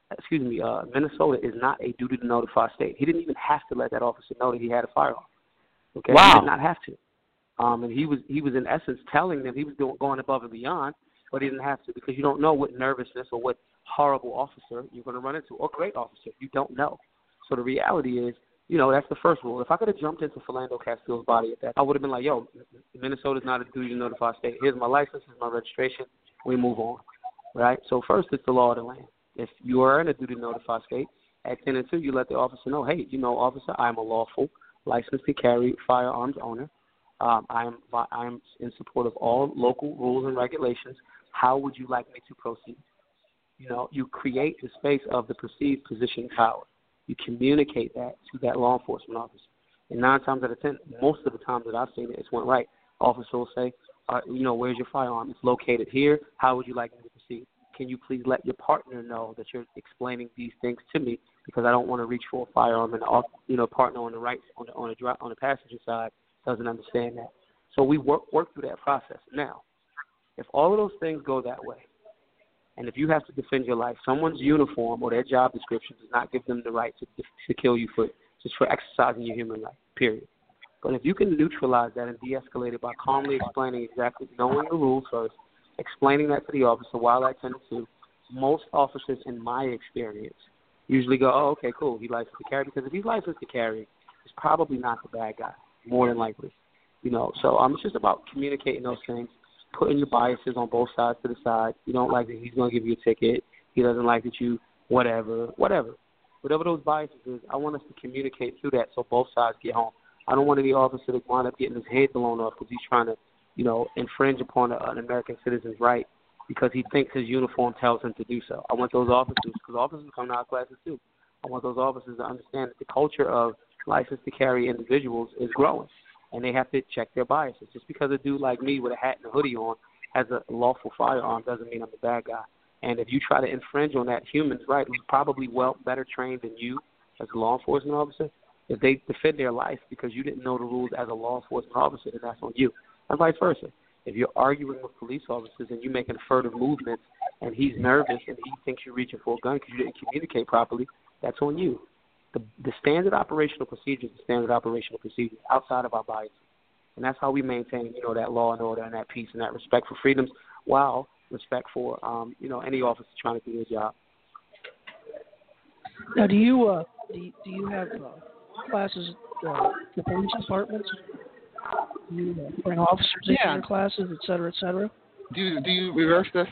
is not a duty to notify state. He didn't even have to let that officer know that he had a firearm. Okay, wow. He did not have to. And he was in essence telling them he was going above and beyond, but he didn't have to because you don't know what nervousness or what horrible officer you're going to run into or great officer. You don't know. So the reality is, that's the first rule. If I could have jumped into Philando Castile's body at that, I would have been like, yo, Minnesota's not a duty to notify state. Here's my license, here's my registration. We move on, right? So first, it's the law of the land. If you are in a duty to notify state, at 10 and 2, you let the officer know, hey, officer, I am a lawful, licensed to carry firearms owner. I am in support of all local rules and regulations. How would you like me to proceed? You create the space of the perceived position power. You communicate that to that law enforcement officer. And 9 times out of 10, most of the times that I've seen it, it's went right. Officer will say, where's your firearm? It's located here. How would you like me to proceed? Can you please let your partner know that you're explaining these things to me because I don't want to reach for a firearm and partner on the right on the passenger side doesn't understand that. So we work through that process. Now, If all of those things go that way, and if you have to defend your life, someone's uniform or their job description does not give them the right to kill you for exercising your human life, period. But if you can neutralize that and de-escalate it by calmly explaining exactly, knowing the rules first, explaining that to the officer while I tend to, most officers in my experience usually go, oh, okay, cool, he's licensed to carry. Because if he's licensed to carry, he's probably not the bad guy, more than likely. So it's just about communicating those things, putting your biases on both sides to the side. You don't like that he's going to give you a ticket. He doesn't like that you, whatever. Whatever those biases is, I want us to communicate through that so both sides get home. I don't want any officer to wind up getting his head blown off because he's trying to, infringe upon an American citizen's right because he thinks his uniform tells him to do so. I want those officers, because officers come to our classes too, I want those officers to understand that the culture of license to carry individuals is growing, and they have to check their biases. Just because a dude like me with a hat and a hoodie on has a lawful firearm doesn't mean I'm the bad guy. And if you try to infringe on that human's right, who's probably better trained than you as a law enforcement officer, if they defend their life because you didn't know the rules as a law enforcement officer, then that's on you. And vice versa. If you're arguing with police officers and you're making furtive movements and he's nervous and he thinks you're reaching for a gun because you didn't communicate properly, that's on you. The standard operational procedure is the standard operational procedure outside of our bias. And that's how we maintain, that law and order and that peace and that respect for freedoms while respect for, any officer trying to do their job. Now, do you have classes, the police departments? Do you bring officers into your classes, et cetera, et cetera? Do you reverse this?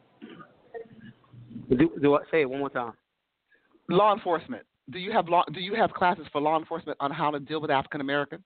Do I say it one more time? Law enforcement. Do you have classes for law enforcement on how to deal with African Americans?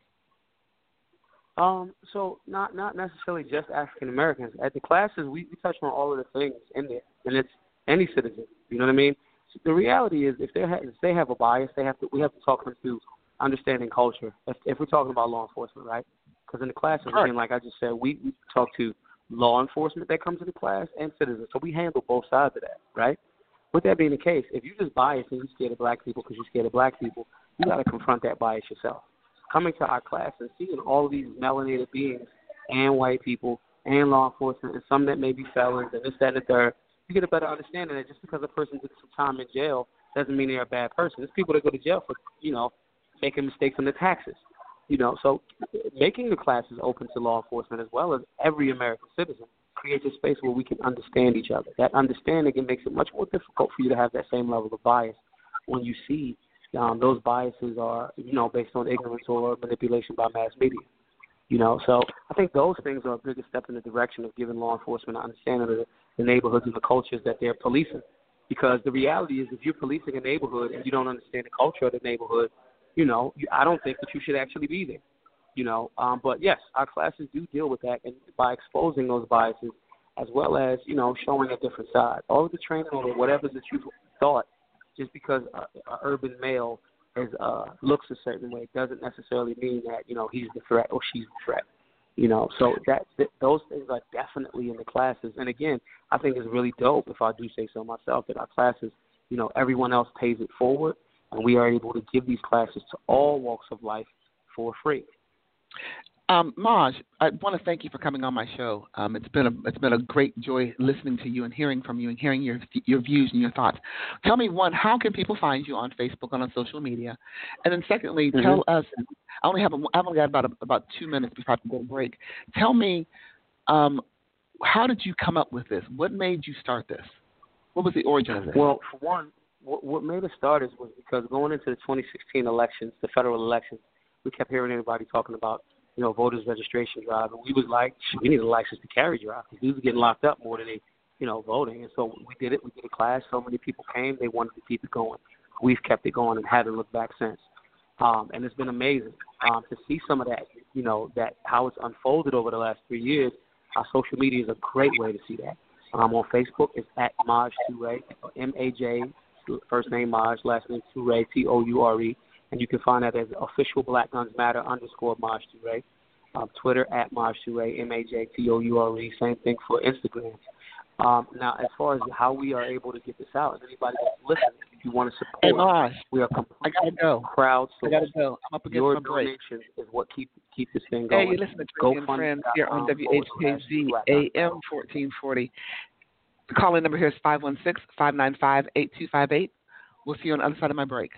So not necessarily just African Americans. At the classes, we touch on all of the things in there, and it's any citizen. You know what I mean? So the reality is, if they have a bias, we have to talk them through understanding culture. If we're talking about law enforcement, right? Because in the classes, again, like I just said, we talk to law enforcement that comes to the class and citizens. So we handle both sides of that, right? With that being the case, if you just bias and you're scared of black people because you're scared of black people, you got to confront that bias yourself. Coming to our class and seeing all of these melanated beings and white people and law enforcement and some that may be felons and this, that, and the third, you get a better understanding that just because a person did some time in jail doesn't mean they're a bad person. There's people that go to jail for, making mistakes on their taxes. So making the classes open to law enforcement as well as every American citizen creates a space where we can understand each other. That understanding, it makes it much more difficult for you to have that same level of bias when you see those biases are, based on ignorance or manipulation by mass media. So I think those things are a bigger step in the direction of giving law enforcement an understanding of the neighborhoods and the cultures that they're policing. Because the reality is, if you're policing a neighborhood and you don't understand the culture of the neighborhood, I don't think that you should actually be there. But yes, our classes do deal with that, and by exposing those biases, as well as showing a different side. All of the training or whatever that you thought, just because an urban male looks a certain way, doesn't necessarily mean that he's the threat or she's the threat. So those things are definitely in the classes. And again, I think it's really dope, if I do say so myself, that our classes, everyone else pays it forward, and we are able to give these classes to all walks of life for free. Maj, I want to thank you for coming on my show. It's been a great joy listening to you and hearing from you and hearing your views and your thoughts. Tell me, one, how can people find you on Facebook and on social media? And then secondly, tell us. I've only got about 2 minutes before I have to go to break. Tell me, how did you come up with this? What made you start this? What was the origin of this? Well, for one, what made us start was because going into the 2016 elections, the federal elections, we kept hearing everybody talking about voters registration drive, and we was like, we need a license to carry drive because dudes are getting locked up more than they, voting. And so we did it. We did a class. So many people came. They wanted to keep it going. We've kept it going and haven't looked back since. And it's been amazing to see some of that, that how it's unfolded over the last 3 years. Our social media is a great way to see that. On Facebook, it's at Maj Toure, M-A-J, first name Maj, last name Toure, T-O-U-R-E. And you can find that as official Black Guns Matter _ Maj Toure. Twitter at Maj Toure, M-A-J-T-O-U-R-E. Same thing for Instagram. Now, as far as how we are able to get this out, anybody that's listening, if you want to support, hey, Maj, we are I gotta go. Crowdsourced. I gotta go. I'm up against your my break. donations is what keep this thing Hey, going. you listen to Tracy and Friends here on WHKZ AM 1440. The call-in number here is 516-595-8258. We'll see you on the other side of my break.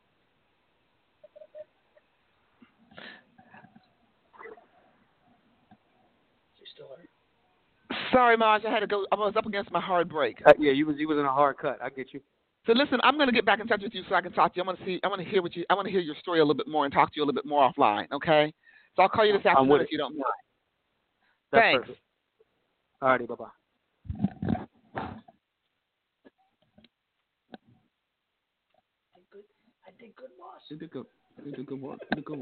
Sorry, Marge, I had to go. I was up against my hard break. Yeah, you was in a hard cut. I get you. So listen, I'm going to get back in touch with you so I can talk to you. I want to hear your story a little bit more and talk to you a little bit more offline. Okay? So I'll call you this afternoon if you don't mind. That's Thanks. Perfect. All righty, bye bye. I did good, boss. You did good work.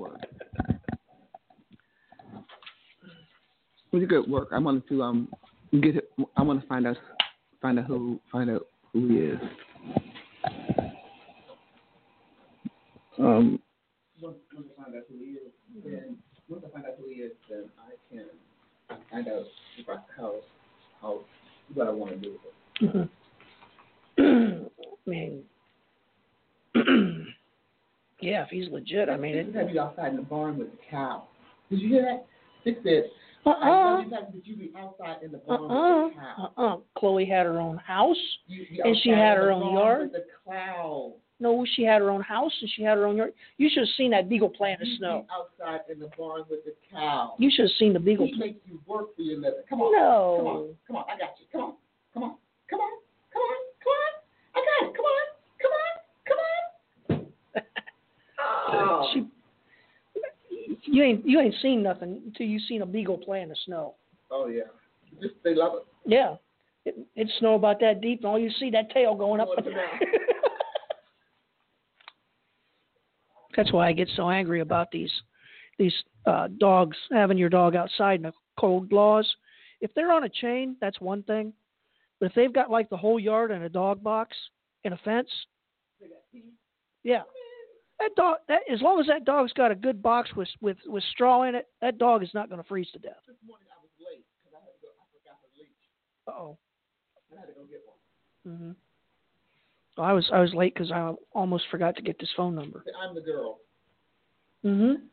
You did good work. I wanted to get it. I want to find out who he is. Once I find out who he is, then I can find out how what I want to do with it. Mm-hmm. I mean, yeah, if he's legit, I mean, Have you outside in the barn with the cow? Did you hear that? Six said, did you be outside in the barn with the cow? Chloe had her own house, and she had her own yard. With the cloud. No, she had her own house, and she had her own yard. You should have seen that beagle play in the snow. Outside in the barn with the cow. You should have seen the beagle He play. makes you work for your living. Come on. No. Come on. I got you. Come on. I got it. Come on. Oh. You ain't seen nothing until you seen a beagle play in the snow. Oh yeah. They love it. Yeah. It snow about that deep, and all you see that tail going up. That's why I get so angry about these dogs, having your dog outside in the cold laws. If they're on a chain, that's one thing. But if they've got like the whole yard and a dog box and a fence, yeah, that dog. As long as that dog's got a good box with straw in it, that dog is not going to freeze to death. This morning I was late because I forgot the leash. Uh-oh. I had to go get one. Mm-hmm. Well, I was late because I almost forgot to get this phone number. I'm the girl. Mm-hmm.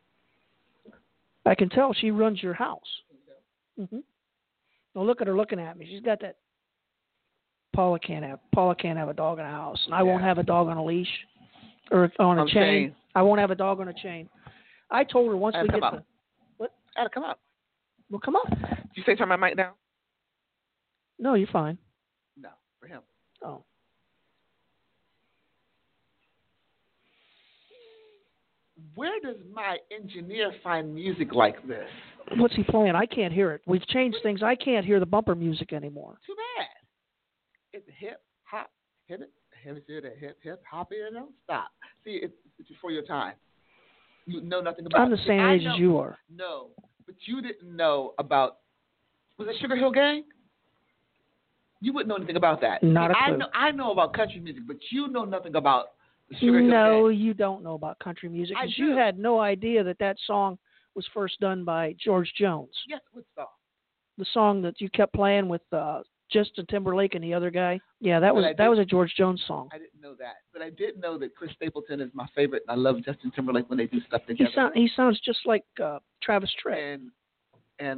I can tell she runs your house. Mm-hmm. Well, look at her looking at me. She's got that. Paula can't have a dog in a house, and I won't have a dog on a leash or on a chain. I won't have a dog on a chain. I told her once we get the what? I had to come up. Well, come on. Did you say turn my mic down? No, you're fine. No, for him. Oh. Where does my engineer find music like this? What's he playing? I can't hear it. We've changed things. I can't hear the bumper music anymore. Too bad. It's hip hop, hip it, hip hop, don't stop. See, it's before your time. You know nothing about. I'm the same age as you are. No, but you didn't know about. Was it Sugar Hill Gang? You wouldn't know anything about that. Not a clue. I know about country music, but you know nothing about the Sugar Hill Gang. No, you don't know about country music because you had no idea that song was first done by George Jones. Yes, what song? The song that you kept playing with Justin Timberlake and the other guy. Yeah, that was a George Jones song. I didn't know that, but I did know that Chris Stapleton is my favorite, and I love Justin Timberlake when they do stuff together. He sounds just like Travis Tritt. And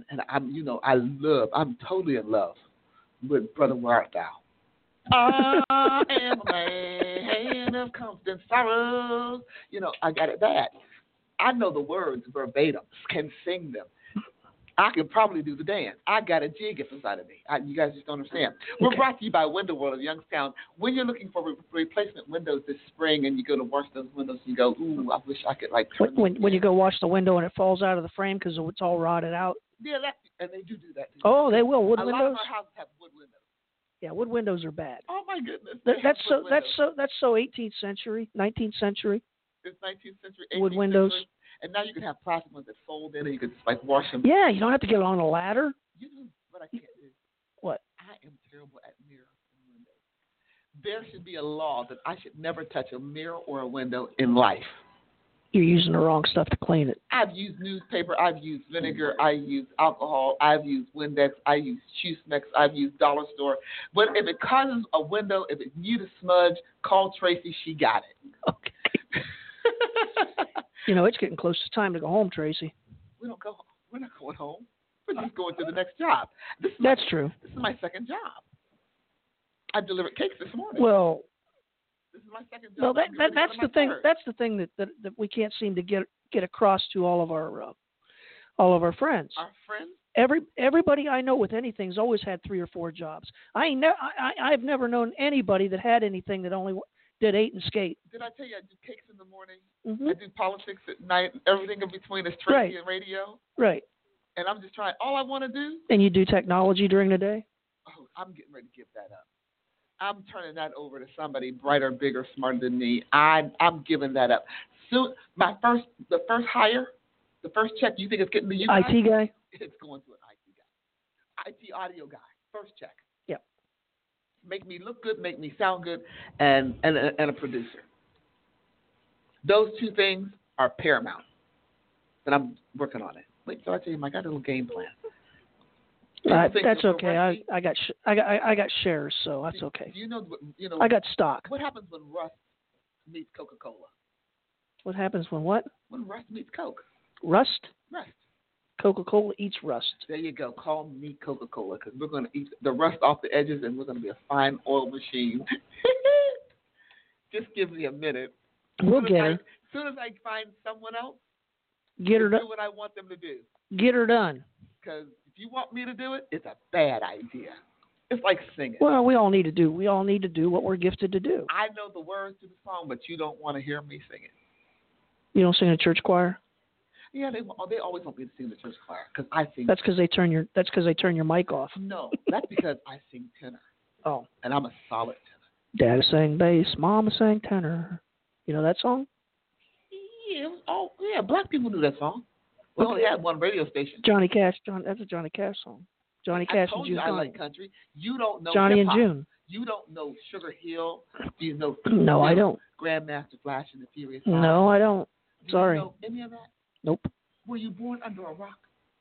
I'm totally in love with Brother Where Art Thou. I am a man of constant sorrow. I got it bad. I know the words verbatim, can sing them. I can probably do the dance. I got a jig inside of me. You guys just don't understand. We're brought to you by Window World of Youngstown. When you're looking for replacement windows this spring and you go to wash those windows and you go, ooh, I wish I could when you go wash the window and it falls out of the frame because it's all rotted out. Yeah, and they do that too. Oh, they will. Wood a windows. A lot of our houses have wood windows. Yeah, wood windows are bad. Oh my goodness. That's so 18th century, 19th century. It's 19th century, 18th wood windows. Century. And now you can have plastic ones that fold in and you can just wash them. Yeah, you don't have to get on a ladder. You know what I can't do? What? I am terrible at mirrors and windows. There should be a law that I should never touch a mirror or a window in life. You're using the wrong stuff to clean it. I've used newspaper. I've used vinegar. I've used alcohol. I've used Windex. I've used Chew-Smex. I've used Dollar Store. But if it causes a window, if it needs a smudge, call Tracy. She got it. Okay. You know, it's getting close to time to go home, Tracy. We don't go home. We're not going home. We're just going to the next job. That's true. This is my second job. I delivered cakes this morning. Well, this is my second job. well, that's the thing. Third. That's the thing that we can't seem to get across to all of our friends. Our friends. Everybody I know with anything's always had 3 or 4 jobs. I've never known anybody that had anything that only did 8 and skate. Did I tell you I do cakes in the morning? Mm-hmm. I do politics at night. Everything in between is Tracy and radio. Right. And I'm just trying. All I want to do. And you do technology during the day? Oh, I'm getting ready to give that up. I'm turning that over to somebody brighter, bigger, smarter than me. I'm giving that up. Soon, the first hire, the first check. You think it's getting to you? IT guy? It's going to an IT guy, IT audio guy. First check. Yep. Make me look good, make me sound good, and a producer. Those 2 things are paramount. And I'm working on it. Wait till I tell you, I got a little game plan. That's okay. I got shares, so that's okay. You know. I got stock. What happens when Rust meets Coca-Cola? What happens when what? When Rust meets Coke. Rust? Rust. Coca-Cola eats rust. There you go. Call me Coca-Cola because we're going to eat the rust off the edges and we're going to be a fine oil machine. Just give me a minute. We'll get her. As soon as I find someone else, get her do done. what I want them to do. Get her done. Because if you want me to do it, it's a bad idea. It's like singing. Well, we all need to do what we're gifted to do. I know the words to the song, but you don't want to hear me sing it. You don't sing in a church choir? Yeah, they always want me to sing the church choir because I sing. That's because they turn your mic off. No, that's because I sing tenor. Oh, and I'm a solid tenor. Dad sang bass, Mama sang tenor. You know that song? Yeah. Oh, yeah. Black people knew that song. We only had one radio station. Johnny Cash. That's a Johnny Cash song. Johnny Cash and June. I like country. You don't know Johnny hip-hop. and June. You don't know Sugar Hill. Do you know? No, I don't. Grandmaster Flash and the Furious 5? No, I don't. Sorry. Do you know any of that? Nope. Were you born under a rock?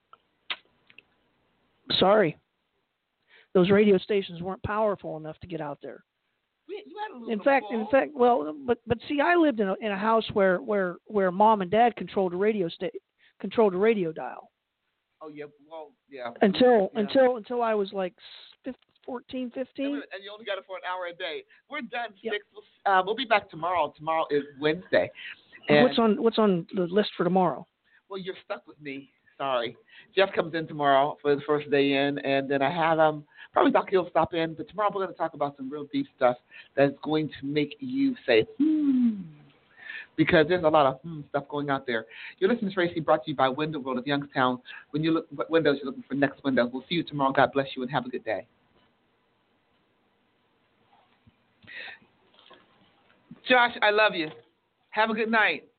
Sorry. Those radio stations weren't powerful enough to get out there. You had a little in fact, well, but see, I lived in a house where Mom and Dad controlled a radio dial. Oh yeah, well yeah. Until I was like 14, 15. And you only got it for an hour a day. We're done. Yep. We'll be back tomorrow. Tomorrow is Wednesday. And what's on the list for tomorrow? Well, you're stuck with me. Sorry. Jeff comes in tomorrow for the first day in, and then I have probably Doc Hill stop in. But tomorrow we're going to talk about some real deep stuff that's going to make you say, because there's a lot of stuff going out there. You're listening to Tracy, brought to you by Window World of Youngstown. When you look at windows, you're looking for next window. We'll see you tomorrow. God bless you, and have a good day. Josh, I love you. Have a good night.